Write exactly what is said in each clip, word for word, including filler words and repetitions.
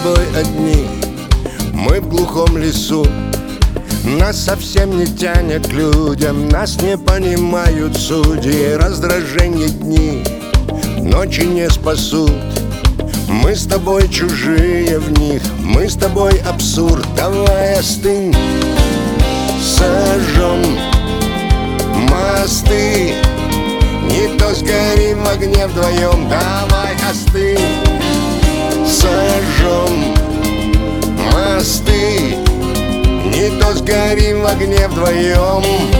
тобой одни, мы в глухом лесу. Нас совсем не тянет к людям, нас не понимают судьи. Раздражение дни, ночи не спасут. Мы с тобой чужие в них, мы с тобой абсурд. Давай остынь, сожжем мосты, не то сгорим в огне вдвоем. Давай остынь, сожжем мосты, не то сгорим в огне вдвоем.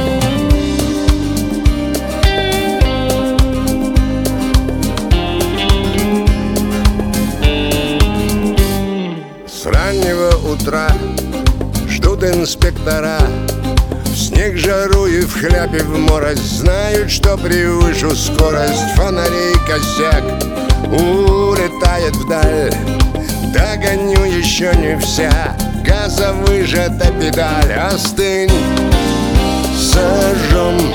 С раннего утра ждут инспектора, в снег, жару и в хляпе в мороз. Знают, что превышу скорость, фонарей косяк улетает вдаль. Догоню еще не вся, газа выжата педаль. Остынь, сожжем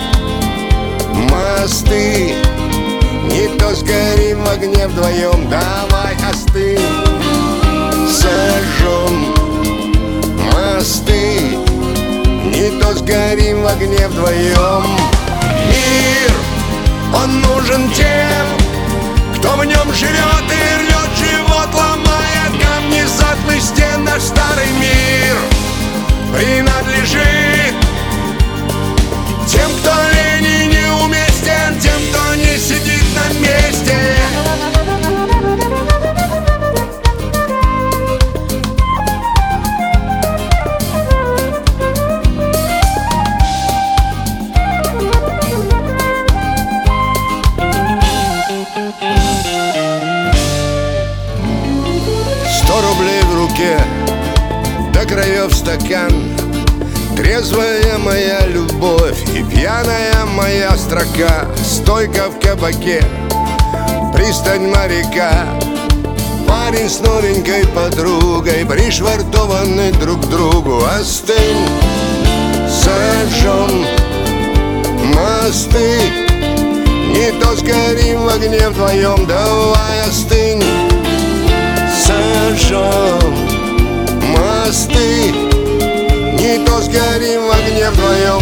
мосты, не то сгорим в огне вдвоем. Давай остынь, сожжем мосты, не то сгорим в огне вдвоем. Мир, он нужен тем, кто в нем живет и рвет живот, ломает камни затлых стен. Наш старый мир принадлежит тем, кто лень и неуместен, тем, кто не сидит на месте. Сто рублей в руке, до краев стакан, трезвая моя любовь и пьяная моя строка. Стойка в кабаке, пристань моряка, парень с новенькой подругой пришвартованы друг к другу. Остынь, сожжем мосты, не то сгорим в огне вдвоем. Давай остынь, сожжем мосты, не то сгорим в огне вдвоем.